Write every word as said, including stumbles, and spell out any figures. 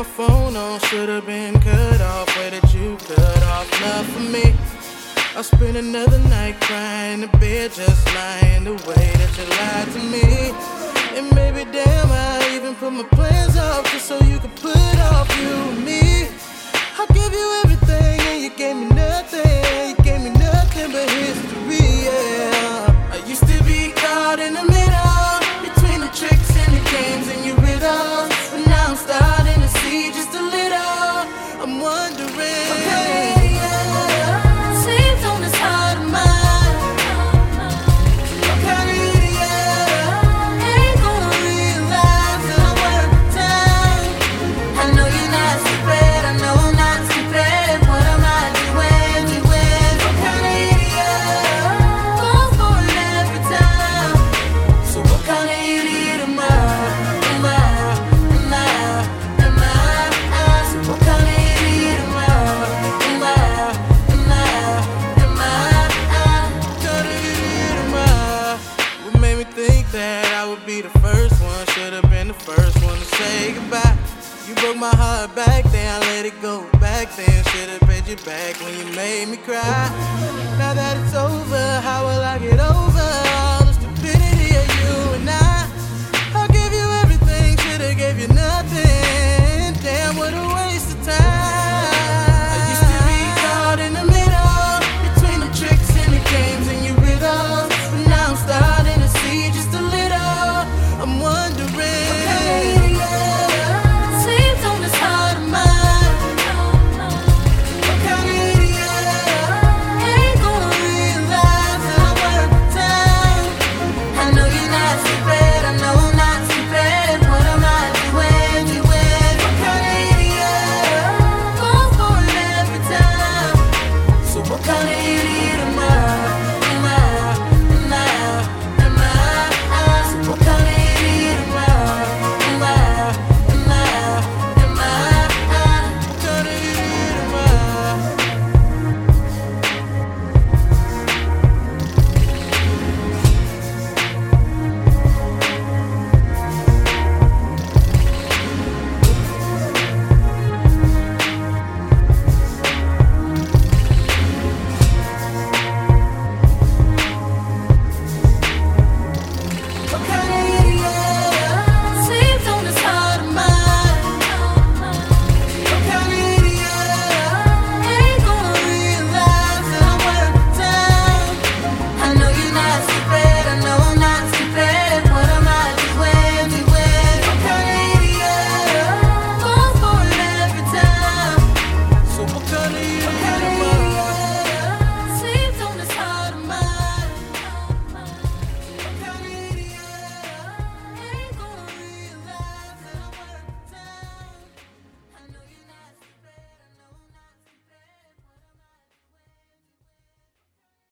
my phone on, should've been cut off. Way that you cut off, not for me. I'll spend another night crying in bed, just lying the way that you lied to me. And maybe damn, I even put my plans off just so you could put off you and me. I gave you everything and you gave me nothing. You gave me nothing but history, yeah. I used to be caught in the middle between the tricks and the games and your riddles, but now I'm starting to see just a little. I'm wondering, okay, yeah, seems on this heart of mine. Okay, yeah, ain't gonna realize that I'm worth the time. I know you're not stupid, I know I'm not stupid. What am I doing, doing? Okay, yeah, go for it every time. So what kind of idiot am I? Am I? Am I? Am I? So what kind of idiot am I? Am I? Am I? Am I? What kind of idiot am I? What made me think that I would be the first one? Should've been the first one to say goodbye. You broke my heart back then, I let it go back then. Should've paid you back when you made me cry. Now that it's over, how will I get over?